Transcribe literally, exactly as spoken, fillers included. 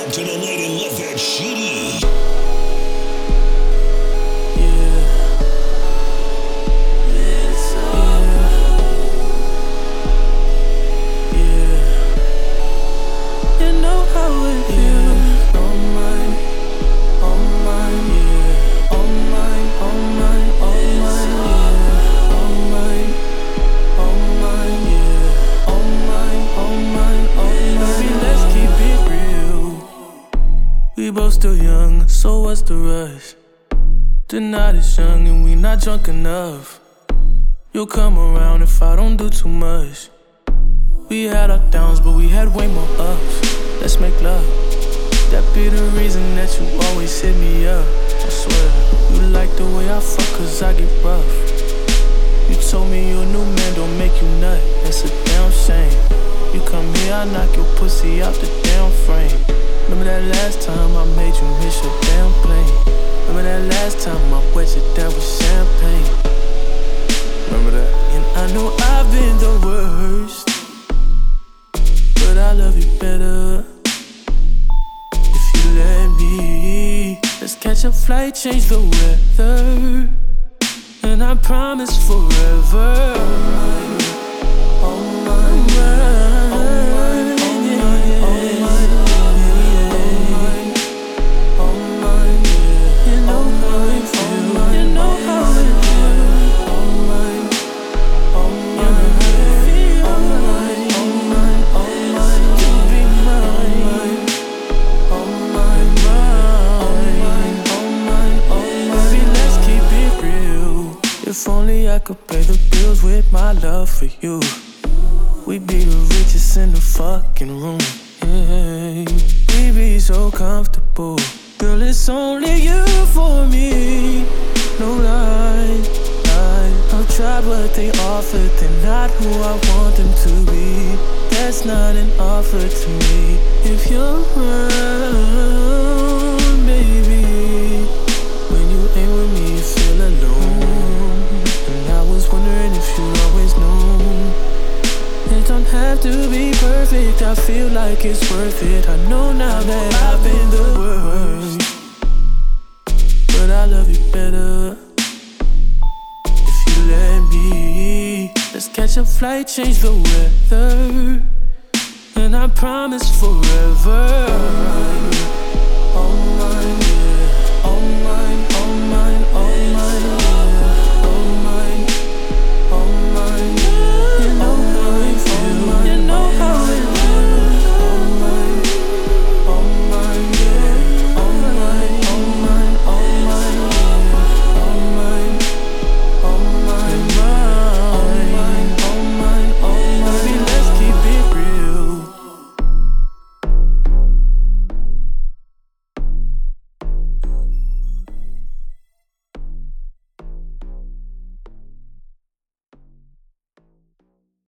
to the night and let that shit eat. We both still young, so what's the rush? The night is young and we not drunk enough. You'll come around if I don't do too much. We had our downs, but we had way more ups. Let's make love. That be the reason that you always hit me up. I swear, you like the way I fuck cause I get rough. You told me your new man don't make you nut. That's a damn shame. You come here, I knock your pussy out the damn frame. Remember that last time I made you miss your damn plane? Remember that last time I wet you down with champagne? Remember that? And I know I've been the worst, but I love you better if you let me. Let's catch a flight, change the weather, and I promise forever. Oh my, oh my. If only I could pay the bills with my love for you, we'd be the richest in the fucking room. Yeah. We'd be so comfortable. Girl, it's only you for me. No lie, lie. I'll try but they offer. They're not who I want them to be. That's not an offer to me. If you're around, baby, when you ain't with me, you feel alone. Wondering if you always know it don't have to be perfect. I feel like it's worth it. I know now that I've been the worst, but I love you better if you let me. Let's catch a flight, change the weather, and I promise forever. Oh my, oh my.